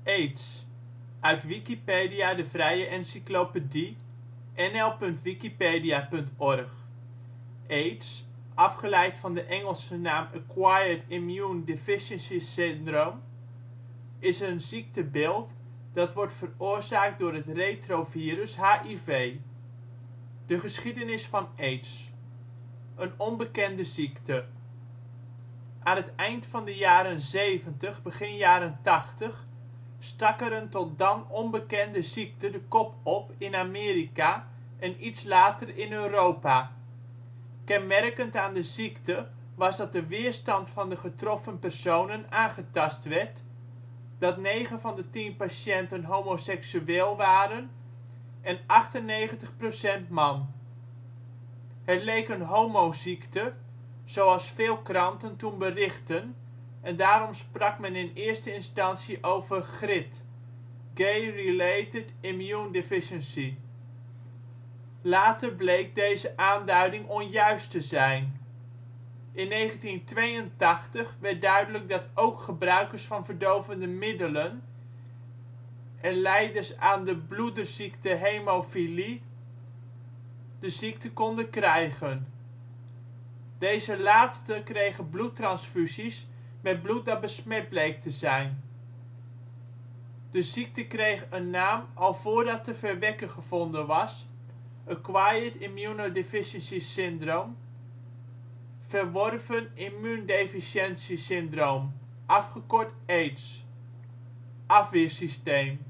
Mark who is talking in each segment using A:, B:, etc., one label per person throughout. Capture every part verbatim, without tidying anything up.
A: AIDS, uit Wikipedia, de vrije encyclopedie. N L punt wikipedia punt org. AIDS, afgeleid van de Engelse naam Acquired Immune Deficiency Syndrome, is een ziektebeeld dat wordt veroorzaakt door het retrovirus H I V. De geschiedenis van AIDS. Een onbekende ziekte. Aan het eind van de jaren zeventig, begin jaren tachtig stak er een tot dan onbekende ziekte de kop op in Amerika en iets later in Europa. Kenmerkend aan de ziekte was dat de weerstand van de getroffen personen aangetast werd, dat negen van de tien patiënten homoseksueel waren en achtennegentig procent man. Het leek een homoziekte, zoals veel kranten toen berichtten, en daarom sprak men in eerste instantie over G R I D, Gay-related Immune Deficiency. Later bleek deze aanduiding onjuist te zijn. In negentien tweeëntachtig werd duidelijk dat ook gebruikers van verdovende middelen en lijders aan de bloederziekte hemofilie de ziekte konden krijgen. Deze laatsten kregen bloedtransfusies met bloed dat besmet bleek te zijn. De ziekte kreeg een naam al voordat de verwekker gevonden was: Acquired Immunodeficiency Syndrome, Verworven immuundeficiëntie syndroom, afgekort AIDS. Afweersysteem.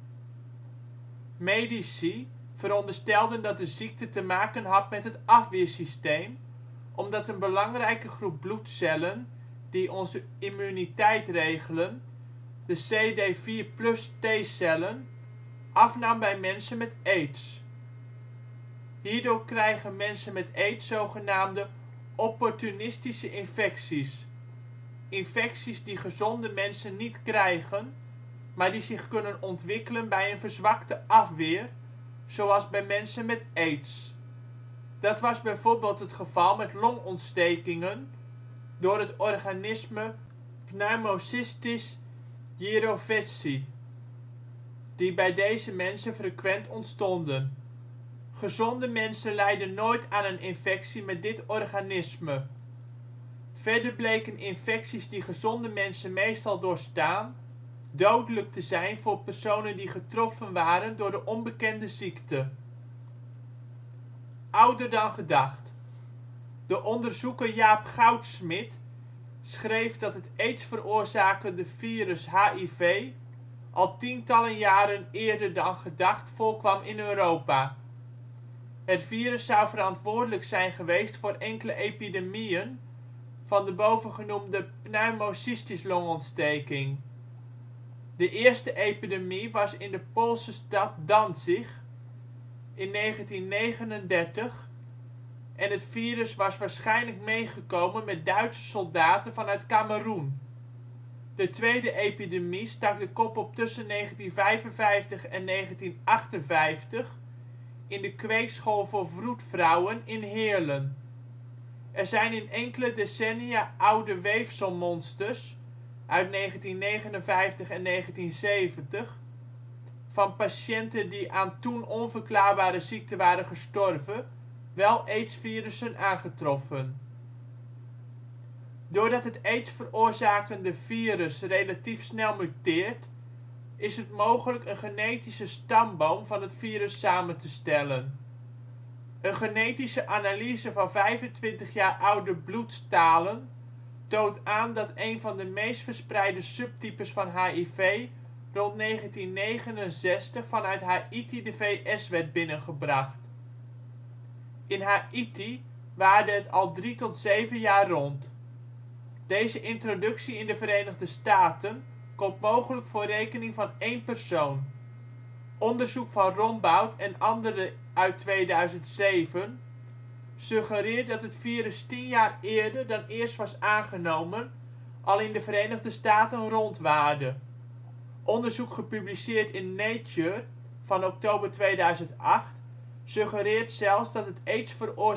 A: Medici veronderstelden dat de ziekte te maken had met het afweersysteem, omdat een belangrijke groep bloedcellen die onze immuniteit regelen, de C D vier plus T-cellen, afnam bij mensen met AIDS. Hierdoor krijgen mensen met AIDS zogenaamde opportunistische infecties, infecties die gezonde mensen niet krijgen, maar die zich kunnen ontwikkelen bij een verzwakte afweer, zoals bij mensen met AIDS. Dat was bijvoorbeeld het geval met longontstekingen door het organisme Pneumocystis jirovecii, die bij deze mensen frequent ontstonden. Gezonde mensen lijden nooit aan een infectie met dit organisme. Verder bleken infecties die gezonde mensen meestal doorstaan, dodelijk te zijn voor personen die getroffen waren door de onbekende ziekte. Ouder dan gedacht. De onderzoeker Jaap Goudsmit schreef dat het AIDS-veroorzakende virus H I V al tientallen jaren eerder dan gedacht voorkwam in Europa. Het virus zou verantwoordelijk zijn geweest voor enkele epidemieën van de bovengenoemde pneumocystis longontsteking. De eerste epidemie was in de Poolse stad Danzig in negentien negenendertig en het virus was waarschijnlijk meegekomen met Duitse soldaten vanuit Kameroen. De tweede epidemie stak de kop op tussen negentien vijfenvijftig en negentien achtenvijftig in de kweekschool voor vroedvrouwen in Heerlen. Er zijn in enkele decennia oude weefselmonsters uit negentien negenenvijftig en negentien zeventig van patiënten die aan toen onverklaarbare ziekte waren gestorven, wel AIDS-virussen aangetroffen. Doordat het AIDS-veroorzakende virus relatief snel muteert, is het mogelijk een genetische stamboom van het virus samen te stellen. Een genetische analyse van vijfentwintig jaar oude bloedstalen toont aan dat een van de meest verspreide subtypes van H I V rond negentien negenenzestig vanuit Haïti de V S werd binnengebracht. In Haïti waarde het al drie tot zeven jaar rond. Deze introductie in de Verenigde Staten komt mogelijk voor rekening van één persoon. Onderzoek van Rombout en anderen uit tweeduizend zeven suggereert dat het virus tien jaar eerder dan eerst was aangenomen al in de Verenigde Staten rondwaarde. Onderzoek gepubliceerd in Nature van oktober tweeduizend acht suggereert zelfs dat het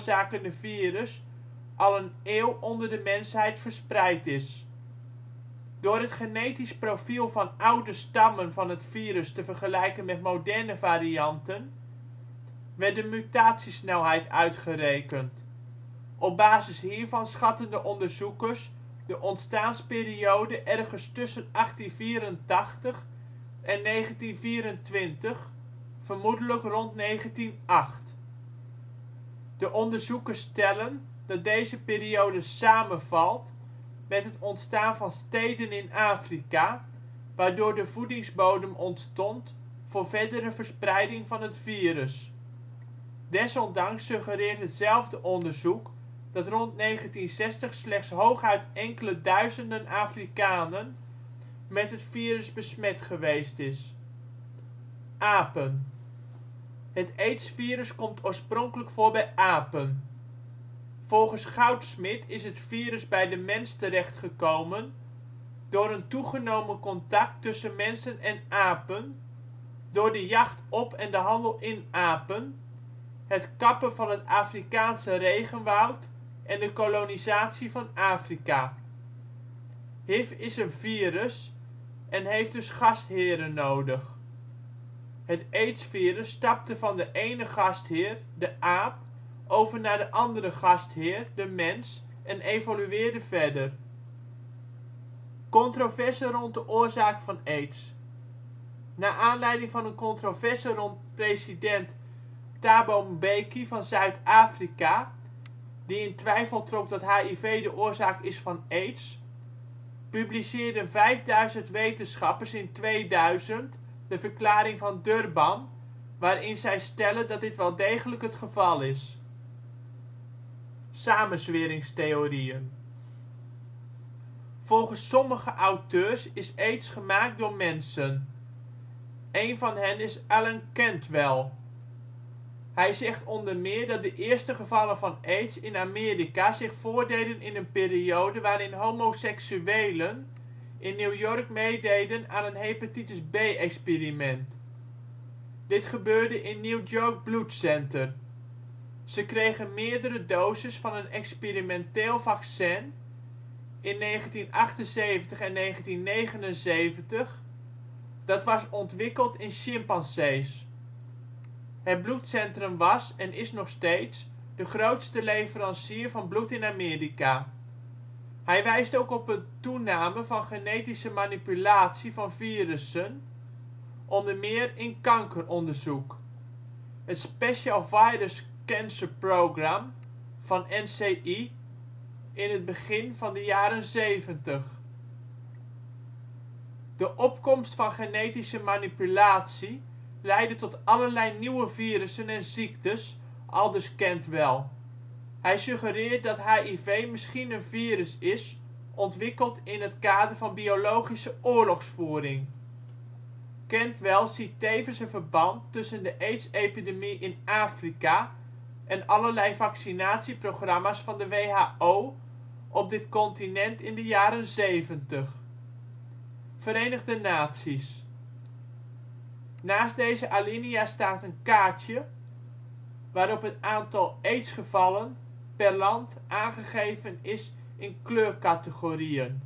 A: AIDS-veroorzakende virus al een eeuw onder de mensheid verspreid is. Door het genetisch profiel van oude stammen van het virus te vergelijken met moderne varianten, werd de mutatiesnelheid uitgerekend. Op basis hiervan schatten de onderzoekers de ontstaansperiode ergens tussen achttienhonderdvierentachtig en negentien vierentwintig, vermoedelijk rond negentien oh acht. De onderzoekers stellen dat deze periode samenvalt met het ontstaan van steden in Afrika, waardoor de voedingsbodem ontstond voor verdere verspreiding van het virus. Desondanks suggereert hetzelfde onderzoek dat rond negentienzestig slechts hooguit enkele duizenden Afrikanen met het virus besmet geweest is. Apen. Het aidsvirus komt oorspronkelijk voor bij apen. Volgens Goudsmit is het virus bij de mens terechtgekomen door een toegenomen contact tussen mensen en apen, door de jacht op en de handel in apen, het kappen van het Afrikaanse regenwoud en de kolonisatie van Afrika. H I V is een virus en heeft dus gastheren nodig. Het aidsvirus stapte van de ene gastheer, de aap, over naar de andere gastheer, de mens, en evolueerde verder. Controverse rond de oorzaak van aids. Naar aanleiding van een controverse rond president Thabo Mbeki van Zuid-Afrika, die in twijfel trok dat H I V de oorzaak is van aids, publiceerden vijfduizend wetenschappers in tweeduizend de Verklaring van Durban, waarin zij stellen dat dit wel degelijk het geval is. Samenzweringstheorieën. Volgens sommige auteurs is aids gemaakt door mensen. Een van hen is Allen Cantwell. Hij zegt onder meer dat de eerste gevallen van aids in Amerika zich voordeden in een periode waarin homoseksuelen in New York meededen aan een hepatitis B-experiment. Dit gebeurde in New York Blood Center. Ze kregen meerdere doses van een experimenteel vaccin in negentien achtenzeventig en negentien negenenzeventig dat was ontwikkeld in chimpansees. Het bloedcentrum was, en is nog steeds, de grootste leverancier van bloed in Amerika. Hij wijst ook op een toename van genetische manipulatie van virussen, onder meer in kankeronderzoek. Het Special Virus Cancer Program van N C I in het begin van de jaren zeventig. De opkomst van genetische manipulatie leidde tot allerlei nieuwe virussen en ziektes, aldus Cantwell. Hij suggereert dat H I V misschien een virus is ontwikkeld in het kader van biologische oorlogsvoering. Cantwell ziet tevens een verband tussen de aids-epidemie in Afrika en allerlei vaccinatieprogramma 's van de W H O op dit continent in de jaren zeventig. Verenigde Naties. Naast deze alinea staat een kaartje waarop het aantal aidsgevallen per land aangegeven is in kleurcategorieën.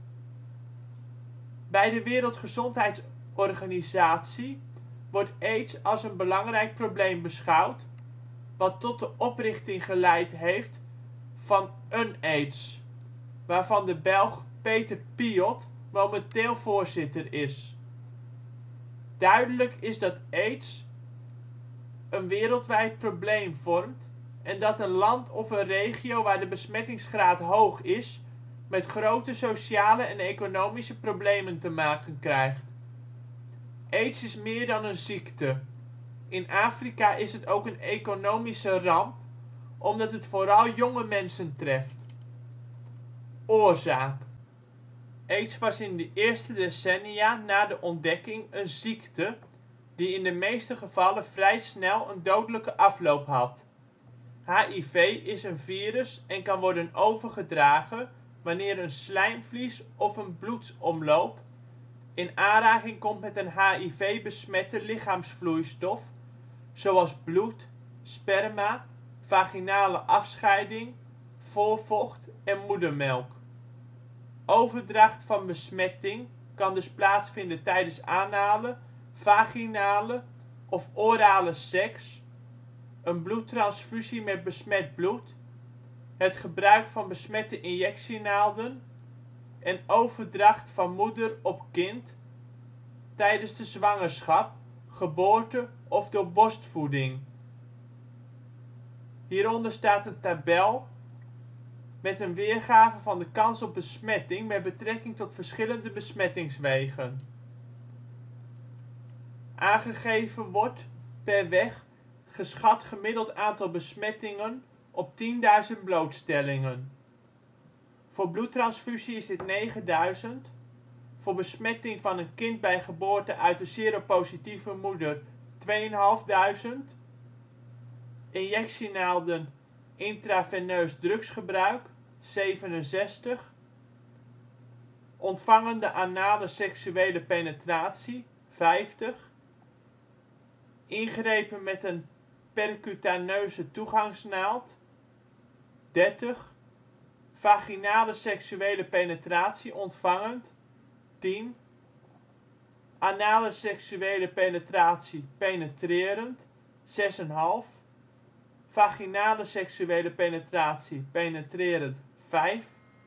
A: Bij de Wereldgezondheidsorganisatie wordt aids als een belangrijk probleem beschouwd, wat tot de oprichting geleid heeft van UNAIDS, waarvan de Belg Peter Piot momenteel voorzitter is. Duidelijk is dat aids een wereldwijd probleem vormt en dat een land of een regio waar de besmettingsgraad hoog is met grote sociale en economische problemen te maken krijgt. Aids is meer dan een ziekte. In Afrika is het ook een economische ramp, omdat het vooral jonge mensen treft. Oorzaak. Aids was in de eerste decennia na de ontdekking een ziekte die in de meeste gevallen vrij snel een dodelijke afloop had. H I V is een virus en kan worden overgedragen wanneer een slijmvlies of een bloedsomloop in aanraking komt met een H I V-besmette lichaamsvloeistof, zoals bloed, sperma, vaginale afscheiding, voorvocht en moedermelk. overdracht van besmetting kan dus plaatsvinden tijdens anale, vaginale of orale seks, een bloedtransfusie met besmet bloed, het gebruik van besmette injectienaalden en overdracht van moeder op kind tijdens de zwangerschap, geboorte of door borstvoeding. Hieronder staat een tabel met een weergave van de kans op besmetting met betrekking tot verschillende besmettingswegen. Aangegeven wordt per weg geschat gemiddeld aantal besmettingen op tienduizend blootstellingen. Voor bloedtransfusie is dit negenduizend, voor besmetting van een kind bij geboorte uit een seropositieve moeder tweeduizendvijfhonderd, injectienaalden intraveneus drugsgebruik zevenenzestig, ontvangende anale seksuele penetratie vijftig, ingrepen met een percutaneuze toegangsnaald dertig, vaginale seksuele penetratie ontvangend tien, anale seksuele penetratie penetrerend zes komma vijf, vaginale seksuele penetratie penetrerend vijf,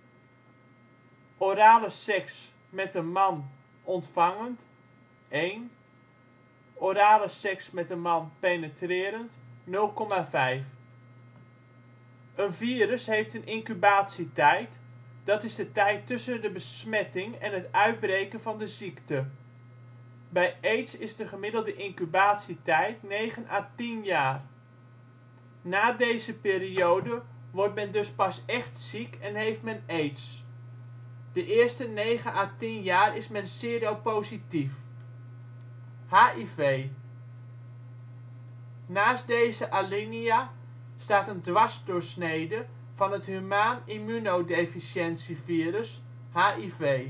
A: orale seks met een man ontvangend één, orale seks met een man penetrerend nul komma vijf. Een virus heeft een incubatietijd, dat is de tijd tussen de besmetting en het uitbreken van de ziekte. Bij aids is de gemiddelde incubatietijd negen à tien jaar. Na deze periode wordt men dus pas echt ziek en heeft men aids. De eerste negen à tien jaar is men seropositief. H I V. Naast deze alinea staat een dwarsdoorsnede van het humaan immunodeficiëntievirus H I V.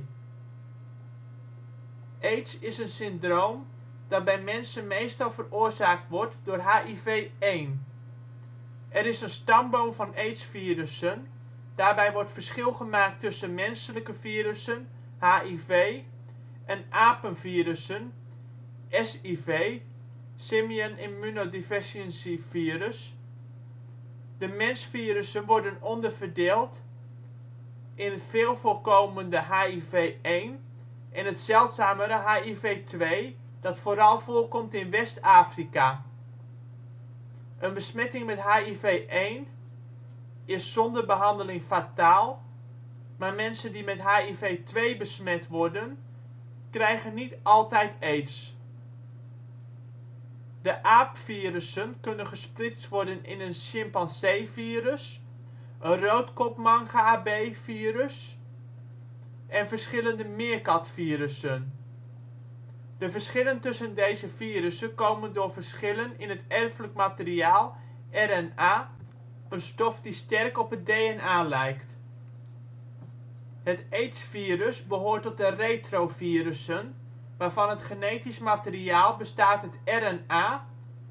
A: Aids is een syndroom dat bij mensen meestal veroorzaakt wordt door H I V één. Er is een stamboom van aidsvirussen, daarbij wordt verschil gemaakt tussen menselijke virussen H I V en apenvirussen S I V (Simian Immunodeficiency Virus). De mensvirussen worden onderverdeeld in het veel voorkomende H I V één en het zeldzamere H I V twee dat vooral voorkomt in West-Afrika. Een besmetting met H I V één is zonder behandeling fataal, maar mensen die met H I V twee besmet worden, krijgen niet altijd aids. De aapvirussen kunnen gesplitst worden in een chimpanseevirus, een roodkopmanga-B-virus en verschillende meerkatvirussen. De verschillen tussen deze virussen komen door verschillen in het erfelijk materiaal R N A, een stof die sterk op het D N A lijkt. Het aidsvirus behoort tot de retrovirussen, waarvan het genetisch materiaal bestaat uit R N A,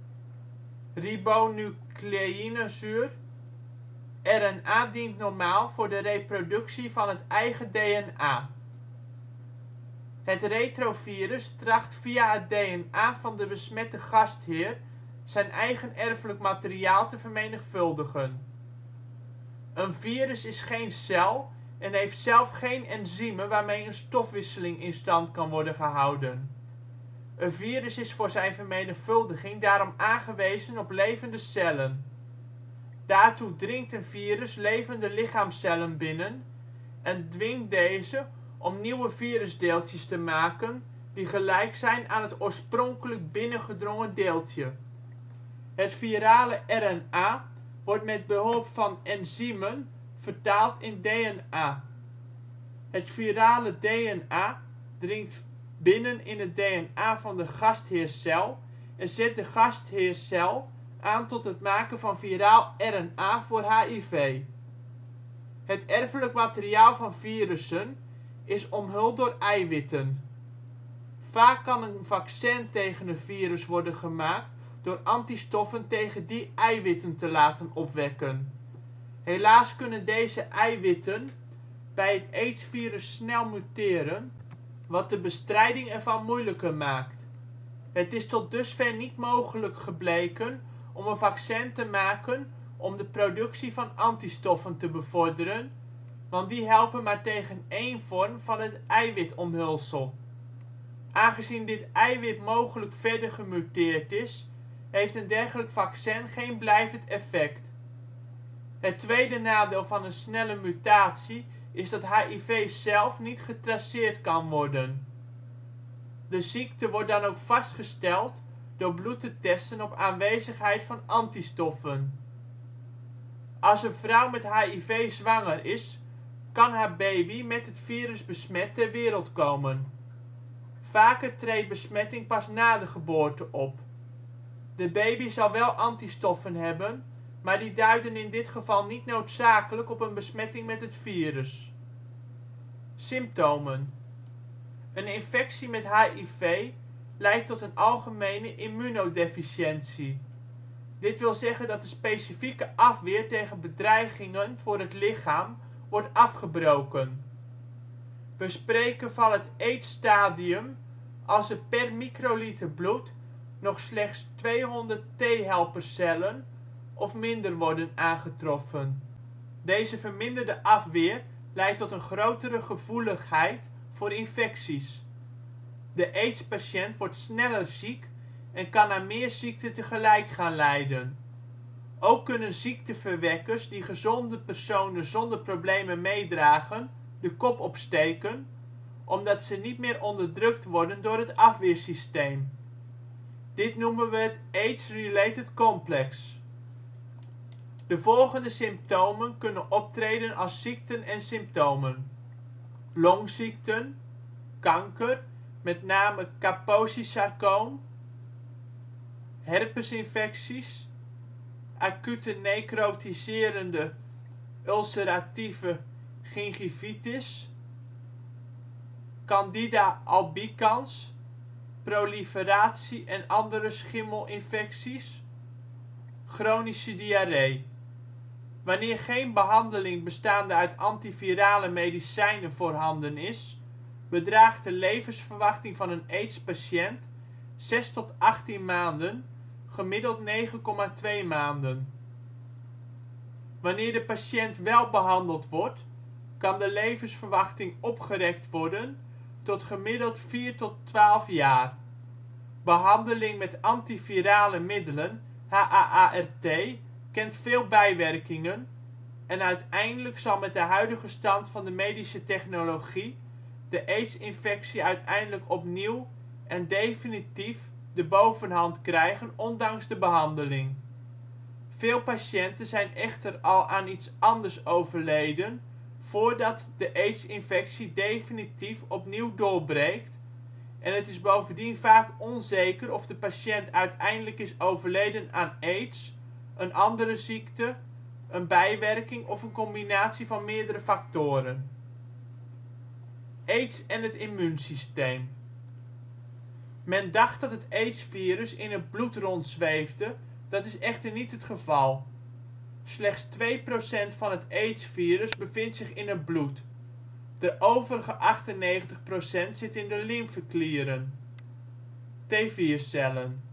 A: ribonucleïnezuur. R N A dient normaal voor de reproductie van het eigen D N A. Het retrovirus tracht via het D N A van de besmette gastheer zijn eigen erfelijk materiaal te vermenigvuldigen. Een virus is geen cel en heeft zelf geen enzymen waarmee een stofwisseling in stand kan worden gehouden. Een virus is voor zijn vermenigvuldiging daarom aangewezen op levende cellen. Daartoe dringt een virus levende lichaamscellen binnen en dwingt deze om nieuwe virusdeeltjes te maken die gelijk zijn aan het oorspronkelijk binnengedrongen deeltje. Het virale R N A wordt met behulp van enzymen vertaald in D N A. Het virale D N A dringt binnen in het D N A van de gastheercel en zet de gastheercel aan tot het maken van viraal R N A voor H I V. Het erfelijk materiaal van virussen is omhuld door eiwitten. Vaak kan een vaccin tegen een virus worden gemaakt door antistoffen tegen die eiwitten te laten opwekken. Helaas kunnen deze eiwitten bij het aidsvirus snel muteren, wat de bestrijding ervan moeilijker maakt. Het is tot dusver niet mogelijk gebleken om een vaccin te maken om de productie van antistoffen te bevorderen, want die helpen maar tegen één vorm van het eiwitomhulsel. Aangezien dit eiwit mogelijk verder gemuteerd is, heeft een dergelijk vaccin geen blijvend effect. Het tweede nadeel van een snelle mutatie is dat H I V zelf niet getraceerd kan worden. De ziekte wordt dan ook vastgesteld door bloed te testen op aanwezigheid van antistoffen. Als een vrouw met H I V zwanger is, kan haar baby met het virus besmet ter wereld komen. Vaker treedt besmetting pas na de geboorte op. De baby zal wel antistoffen hebben, maar die duiden in dit geval niet noodzakelijk op een besmetting met het virus. Symptomen: een infectie met H I V leidt tot een algemene immunodeficiëntie. Dit wil zeggen dat de specifieke afweer tegen bedreigingen voor het lichaam wordt afgebroken. We spreken van het AIDS-stadium als er per microliter bloed nog slechts tweehonderd T-helpercellen of minder worden aangetroffen. Deze verminderde afweer leidt tot een grotere gevoeligheid voor infecties. De AIDS-patiënt wordt sneller ziek en kan aan meer ziekten tegelijk gaan lijden. Ook kunnen ziekteverwekkers die gezonde personen zonder problemen meedragen de kop opsteken, omdat ze niet meer onderdrukt worden door het afweersysteem. Dit noemen we het AIDS-related complex. De volgende symptomen kunnen optreden als ziekten en symptomen: longziekten, kanker, met name Kaposi-sarcoom, herpesinfecties, acute necrotiserende ulceratieve gingivitis, Candida albicans, proliferatie en andere schimmelinfecties, chronische diarree. Wanneer geen behandeling bestaande uit antivirale medicijnen voorhanden is, bedraagt de levensverwachting van een AIDS-patiënt zes tot achttien maanden, gemiddeld negen komma twee maanden. Wanneer de patiënt wel behandeld wordt, kan de levensverwachting opgerekt worden tot gemiddeld vier tot twaalf jaar. Behandeling met antivirale middelen (H A A R T) kent veel bijwerkingen en uiteindelijk zal met de huidige stand van de medische technologie de AIDS-infectie uiteindelijk opnieuw en definitief de bovenhand krijgen ondanks de behandeling. Veel patiënten zijn echter al aan iets anders overleden voordat de AIDS-infectie definitief opnieuw doorbreekt en het is bovendien vaak onzeker of de patiënt uiteindelijk is overleden aan AIDS, een andere ziekte, een bijwerking of een combinatie van meerdere factoren. AIDS en het immuunsysteem. Men dacht dat het AIDS-virus in het bloed rondzweefde, dat is echter niet het geval. Slechts twee procent van het AIDS-virus bevindt zich in het bloed. De overige achtennegentig procent zit in de lymfeklieren (T vier cellen).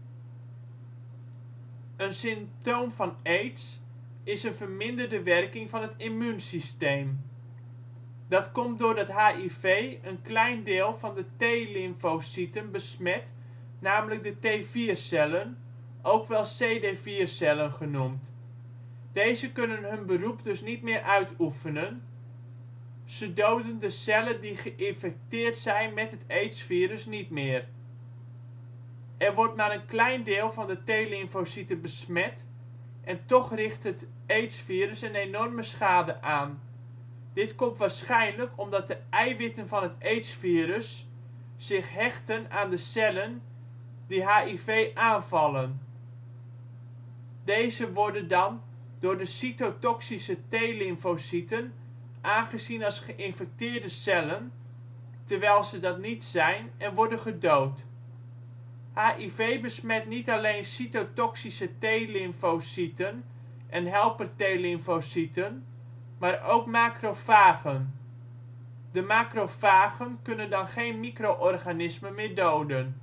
A: Een symptoom van AIDS is een verminderde werking van het immuunsysteem. Dat komt doordat H I V een klein deel van de T-lymfocyten besmet, namelijk de T vier cellen, ook wel C D vier cellen genoemd. Deze kunnen hun beroep dus niet meer uitoefenen, ze doden de cellen die geïnfecteerd zijn met het AIDS-virus niet meer. Er wordt maar een klein deel van de T-lymfocyten besmet en toch richt het AIDS-virus een enorme schade aan. Dit komt waarschijnlijk omdat de eiwitten van het AIDS-virus zich hechten aan de cellen die H I V aanvallen. Deze worden dan door de cytotoxische T-lymfocyten aangezien als geïnfecteerde cellen, terwijl ze dat niet zijn, en worden gedood. H I V besmet niet alleen cytotoxische T-lymfocyten en helper T-lymfocyten, maar ook macrofagen. De macrofagen kunnen dan geen micro-organismen meer doden.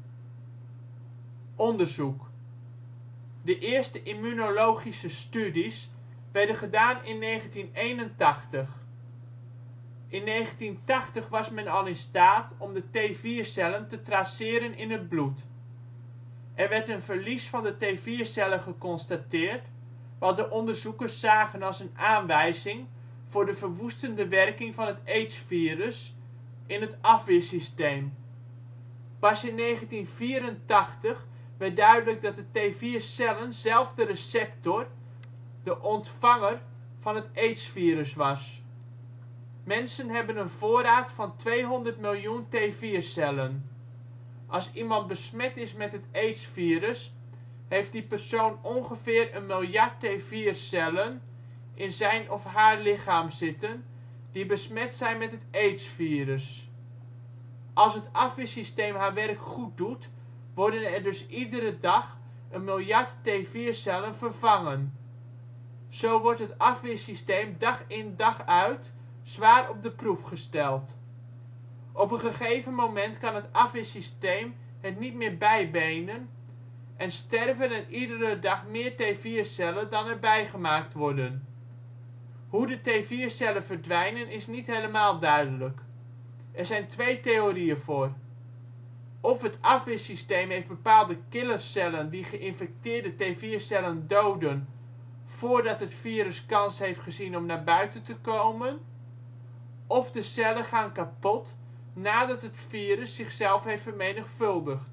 A: Onderzoek: de eerste immunologische studies werden gedaan in negentien eenentachtig. In negentien tachtig was men al in staat om de T vier cellen te traceren in het bloed. Er werd een verlies van de T vier cellen geconstateerd, wat de onderzoekers zagen als een aanwijzing voor de verwoestende werking van het AIDS-virus in het afweersysteem. Pas in negentien vierentachtig werd duidelijk dat de T vier cellen zelf de receptor, de ontvanger van het AIDS-virus was. Mensen hebben een voorraad van tweehonderd miljoen T vier cellen. Als iemand besmet is met het AIDS-virus, heeft die persoon ongeveer een miljard T vier cellen in zijn of haar lichaam zitten die besmet zijn met het AIDS-virus. Als het afweersysteem haar werk goed doet, worden er dus iedere dag een miljard T vier cellen vervangen. Zo wordt het afweersysteem dag in dag uit zwaar op de proef gesteld. Op een gegeven moment kan het afweersysteem het niet meer bijbenen en sterven er iedere dag meer T vier cellen dan er bijgemaakt worden. Hoe de T vier cellen verdwijnen is niet helemaal duidelijk. Er zijn twee theorieën voor. Of het afweersysteem heeft bepaalde killercellen die geïnfecteerde T vier cellen doden voordat het virus kans heeft gezien om naar buiten te komen. Of de cellen gaan kapot nadat het virus zichzelf heeft vermenigvuldigd.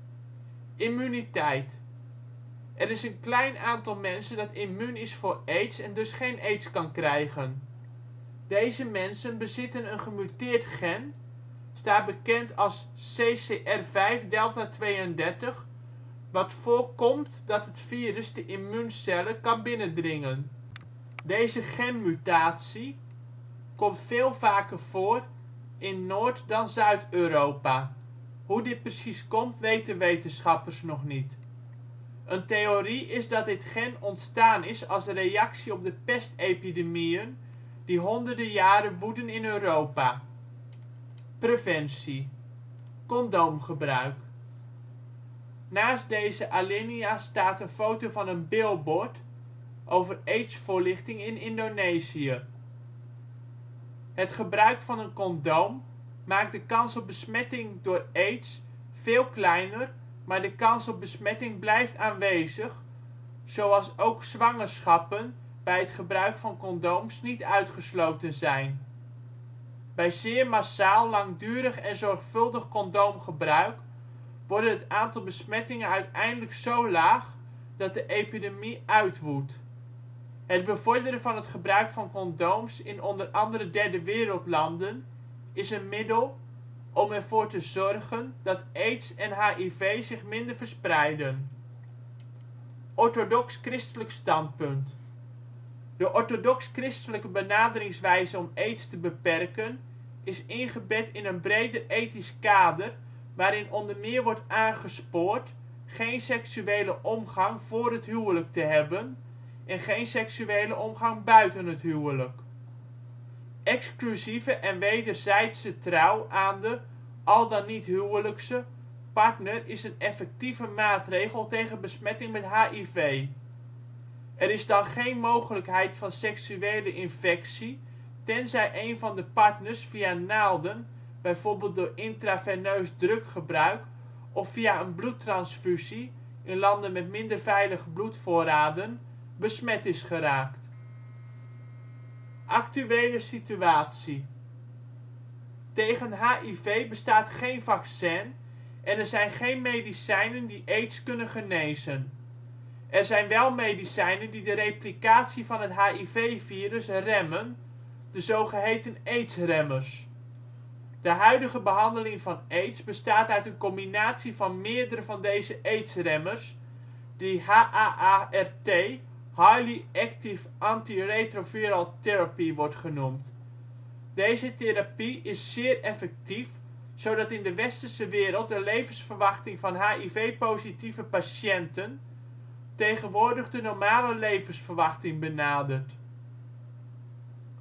A: Immuniteit: er is een klein aantal mensen dat immuun is voor AIDS en dus geen AIDS kan krijgen. Deze mensen bezitten een gemuteerd gen, staat bekend als C C R vijf delta tweeëndertig, wat voorkomt dat het virus de immuuncellen kan binnendringen. Deze genmutatie komt veel vaker voor in Noord - dan Zuid-Europa. Hoe dit precies komt weten wetenschappers nog niet. Een theorie is dat dit gen ontstaan is als reactie op de pestepidemieën die honderden jaren woeden in Europa. Preventie: condoomgebruik. Naast deze alinea staat een foto van een billboard over AIDS-voorlichting in Indonesië. Het gebruik van een condoom maakt de kans op besmetting door AIDS veel kleiner, maar de kans op besmetting blijft aanwezig, zoals ook zwangerschappen bij het gebruik van condooms niet uitgesloten zijn. Bij zeer massaal, langdurig en zorgvuldig condoomgebruik wordt het aantal besmettingen uiteindelijk zo laag dat de epidemie uitwoedt. Het bevorderen van het gebruik van condooms in onder andere derde wereldlanden is een middel om ervoor te zorgen dat AIDS en H I V zich minder verspreiden. Orthodox-christelijk standpunt: de orthodox-christelijke benaderingswijze om AIDS te beperken is ingebed in een breder ethisch kader waarin onder meer wordt aangespoord geen seksuele omgang voor het huwelijk te hebben en geen seksuele omgang buiten het huwelijk. Exclusieve en wederzijdse trouw aan de (al dan niet huwelijkse) partner is een effectieve maatregel tegen besmetting met H I V. Er is dan geen mogelijkheid van seksuele infectie tenzij een van de partners via naalden, bijvoorbeeld door intraveneus druggebruik of via een bloedtransfusie in landen met minder veilige bloedvoorraden, besmet is geraakt. Actuele situatie: tegen H I V bestaat geen vaccin en er zijn geen medicijnen die AIDS kunnen genezen. Er zijn wel medicijnen die de replicatie van het H I V-virus remmen, de zogeheten AIDS-remmers. De huidige behandeling van AIDS bestaat uit een combinatie van meerdere van deze AIDS-remmers die H A A R T, Highly Active Antiretroviral Therapy wordt genoemd. Deze therapie is zeer effectief, zodat in de westerse wereld de levensverwachting van H I V-positieve patiënten tegenwoordig de normale levensverwachting benadert.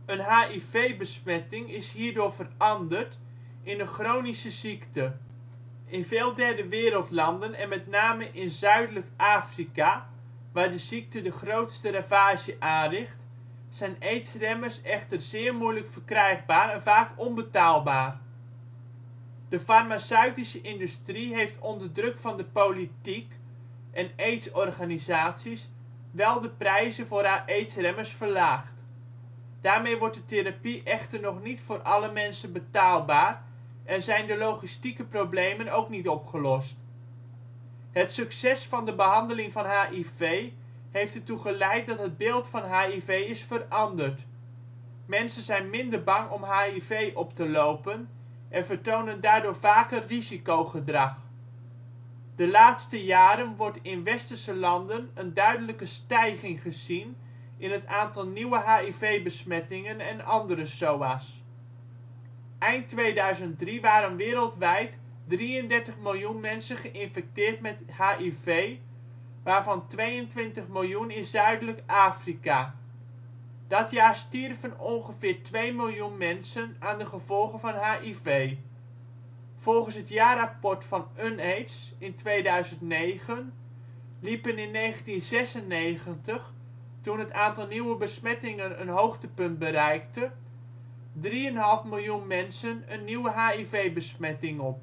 A: Een H I V-besmetting is hierdoor veranderd in een chronische ziekte. In veel derdewereldlanden en met name in zuidelijk Afrika, waar de ziekte de grootste ravage aanricht, zijn aidsremmers echter zeer moeilijk verkrijgbaar en vaak onbetaalbaar. De farmaceutische industrie heeft onder druk van de politiek en aidsorganisaties wel de prijzen voor haar aidsremmers verlaagd. Daarmee wordt de therapie echter nog niet voor alle mensen betaalbaar en zijn de logistieke problemen ook niet opgelost. Het succes van de behandeling van H I V heeft ertoe geleid dat het beeld van H I V is veranderd. Mensen zijn minder bang om H I V op te lopen en vertonen daardoor vaker risicogedrag. De laatste jaren wordt in westerse landen een duidelijke stijging gezien in het aantal nieuwe H I V-besmettingen en andere S O A 's. Eind tweeduizend drie waren wereldwijd drieëndertig miljoen mensen geïnfecteerd met H I V, waarvan tweeëntwintig miljoen in zuidelijk Afrika. Dat jaar stierven ongeveer twee miljoen mensen aan de gevolgen van H I V. Volgens het jaarrapport van UNAIDS in tweeduizend negen liepen in negentien zesennegentig, toen het aantal nieuwe besmettingen een hoogtepunt bereikte, drie komma vijf miljoen mensen een nieuwe H I V-besmetting op.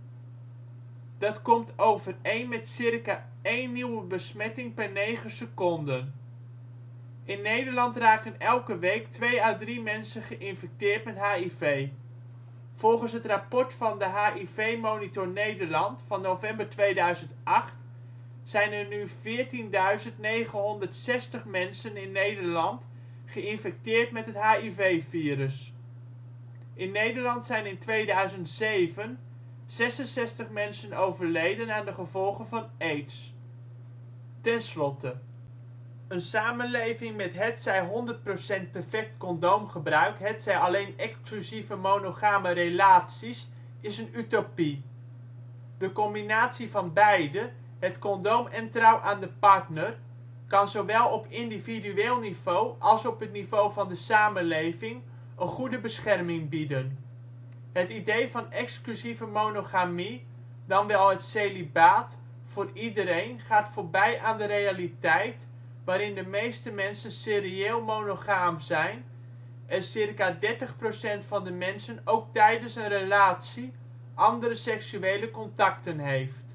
A: Dat komt overeen met circa één nieuwe besmetting per negen seconden. In Nederland raken elke week twee à drie mensen geïnfecteerd met H I V. Volgens het rapport van de H I V-monitor Nederland van november tweeduizend acht zijn er nu veertienduizend negenhonderdzestig mensen in Nederland geïnfecteerd met het H I V-virus. In Nederland zijn in tweeduizend zeven zesenzestig mensen overleden aan de gevolgen van aids. Tenslotte, een samenleving met hetzij honderd procent perfect condoomgebruik hetzij alleen exclusieve monogame relaties is een utopie. De combinatie van beide, het condoom en trouw aan de partner, kan zowel op individueel niveau als op het niveau van de samenleving een goede bescherming bieden. Het idee van exclusieve monogamie, dan wel het celibaat, voor iedereen gaat voorbij aan de realiteit waarin de meeste mensen serieel monogaam zijn en circa dertig procent van de mensen ook tijdens een relatie andere seksuele contacten heeft.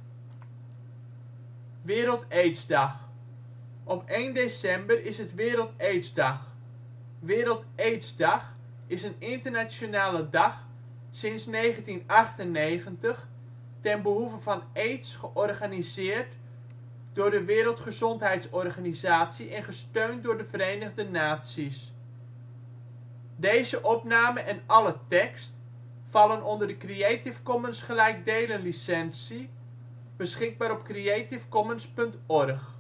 A: Wereld Aidsdag. Op één december is het Wereld Aidsdag. Wereld Aidsdag is een internationale dag sinds negentien achtennegentig ten behoeve van aids georganiseerd door de Wereldgezondheidsorganisatie en gesteund door de Verenigde Naties. Deze opname en alle tekst vallen onder de Creative Commons gelijkdelen licentie, beschikbaar op creativecommons punt org.